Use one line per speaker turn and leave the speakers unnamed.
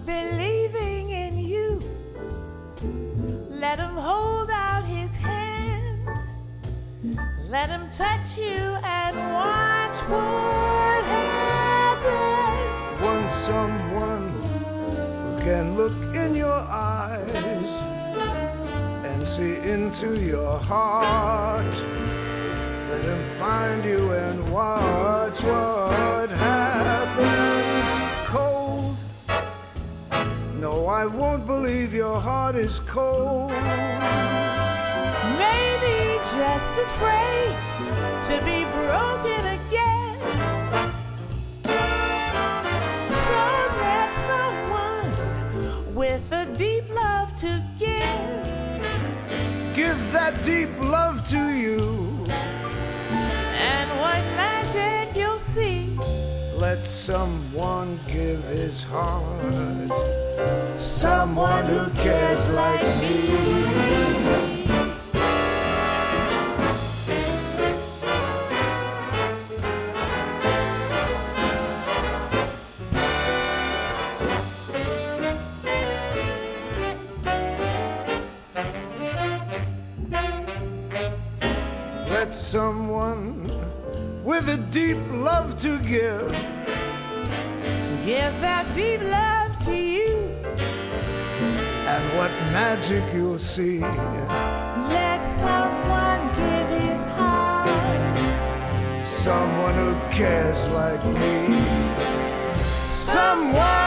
believing in you. Let him hold out his hand. Let him touch you and watch what happens.
Want someone who can look in your eyes and see into your heart. Let him find you and watch what happens. Cold. No, I won't believe your heart is cold.
Maybe just afraid to be broken again. So let someone with a deep love to
give that deep love to you.
And what magic you'll see.
Let someone give his heart.
Someone who cares like me.
Let someone with a deep love to give.
Give that deep love to you.
And what magic you'll see.
Let someone give his heart.
Someone who cares like me. Someone